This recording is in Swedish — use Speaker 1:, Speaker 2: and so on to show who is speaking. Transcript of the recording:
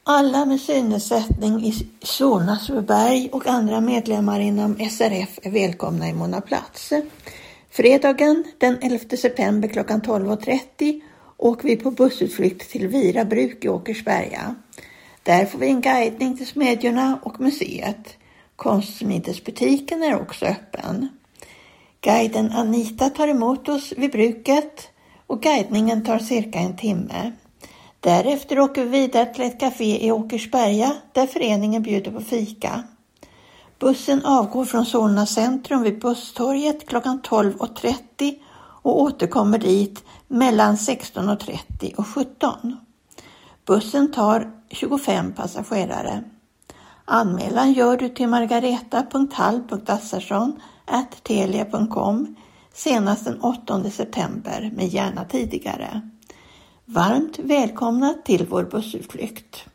Speaker 1: Alla med synnedsättning i Solna, Sundbyberg och andra medlemmar inom SRF är välkomna i Mona Plats. Fredagen den 11 september klockan 12.30 åker vi på bussutflykt till Virabruk i Åkersberga. Där får vi en guidning till smedjorna och museet. Konstsmidesbutiken är också öppen. Guiden Anita tar emot oss vid bruket och guidningen tar cirka en timme. Därefter åker vi vidare till ett café i Åkersberga där föreningen bjuder på fika. Bussen avgår från Solna centrum vid busstorget klockan 12.30 och återkommer dit mellan 16.30 och 17. Bussen tar 25 passagerare. Anmälan gör du till margareta.hall.assarsson@telia.com senast den 8 september, men gärna tidigare. Varmt välkomna till vår bussutflykt.